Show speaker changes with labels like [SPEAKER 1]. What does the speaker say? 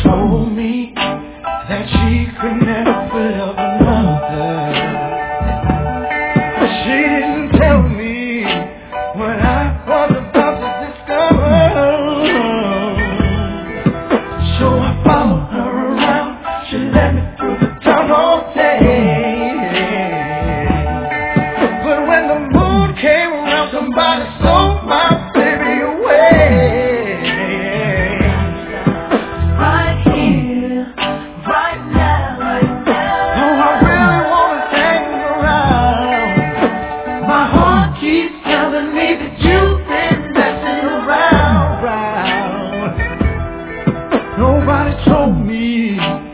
[SPEAKER 1] told me that she could never put up another, but she didn't tell me what I was about to discover. So I followed her around. She led me through the town all day. But when the moon came around, somebody stole my baby away. Right here, right now, right now. Oh, I really wanna hang around. My heart keeps telling me that you've been messing around. Nobody told me